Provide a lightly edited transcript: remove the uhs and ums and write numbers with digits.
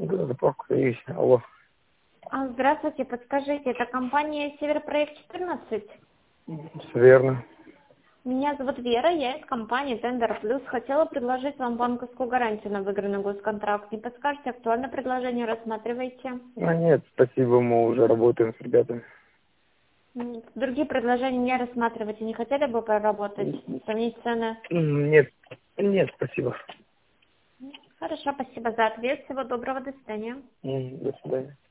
Заправка есть. Алло. Здравствуйте, подскажите, это компания Северпроект 14? Все верно. Меня зовут Вера, я из компании Tender Plus. Хотела предложить вам банковскую гарантию на выигранный госконтракт. Не подскажете, актуальное предложение рассматриваете? Нет, спасибо, мы уже работаем с ребятами. Другие предложения не рассматриваете, не хотели бы проработать, сравнить цены? Нет, нет, спасибо. Хорошо, спасибо за ответ. Всего доброго, до свидания. До свидания.